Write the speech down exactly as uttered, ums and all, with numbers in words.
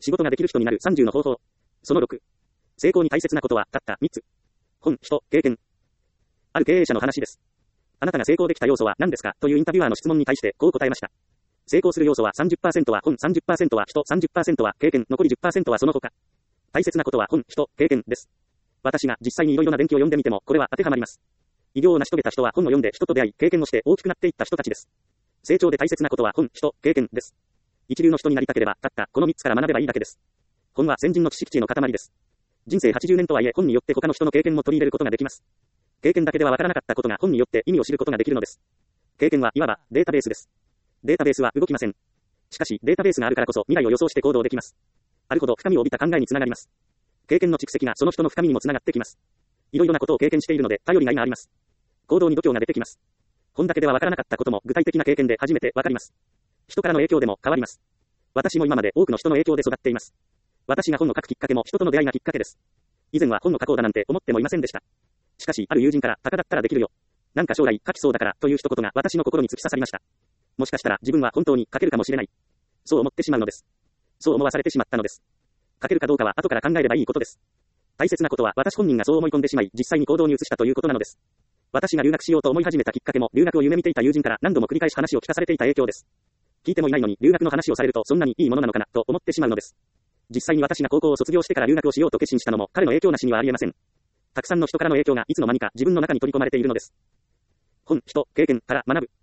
仕事ができる人になるさんじゅうの方法。そのろく。成功に大切なことはたったみっつ。本、人、経験。ある経営者の話です。あなたが成功できた要素は何ですかというインタビュアーの質問に対してこう答えました。成功する要素は さんじゅっパーセント は本、さんじゅっパーセント は人、さんじゅっパーセント は経験、残り じゅっパーセント はその他。大切なことは本、人、経験です。私が実際にいろいろな伝記を読んでみてもこれは当てはまります。偉業を成し遂げた人は本を読んで人と出会い、経験をして大きくなっていった人たちです。成長で大切なことは本、人、経験です。一流の人になりたければたったこのみっつから学べばいいだけです。本は先人の知識地の塊です。人生はちじゅうねんとはいえ本によって他の人の経験も取り入れることができます。経験だけではわからなかったことが本によって意味を知ることができるのです。経験はいわばデータベースです。データベースは動きません。しかしデータベースがあるからこそ未来を予想して行動できます。あるほど深みを帯びた考えにつながります。経験の蓄積がその人の深みにもつながってきます。いろいろなことを経験しているので頼りがいがあります。行動に度胸が出てきます。本だけではわからなかったことも具体的な経験で初めてわかります。人からの影響でも変わります。私も今まで多くの人の影響で育っています。私が本を書くきっかけも人との出会いがきっかけです。以前は本を書こうだなんて思ってもいませんでした。しかしある友人から高だったらできるよ。なんか将来書きそうだからという一言が私の心に突き刺さりました。もしかしたら自分は本当に書けるかもしれない。そう思ってしまうのです。そう思わされてしまったのです。書けるかどうかは後から考えればいいことです。大切なことは私本人がそう思い込んでしまい実際に行動に移したということなのです。私が留学しようと思い始めたきっかけも留学を夢見ていた友人から何度も繰り返し話を聞かされていた影響です。聞いてもいないのに留学の話をされるとそんなにいいものなのかなと思ってしまうのです。実際に私が高校を卒業してから留学をしようと決心したのも彼の影響なしにはありえません。たくさんの人からの影響がいつの間にか自分の中に取り込まれているのです。本、人、経験から学ぶ。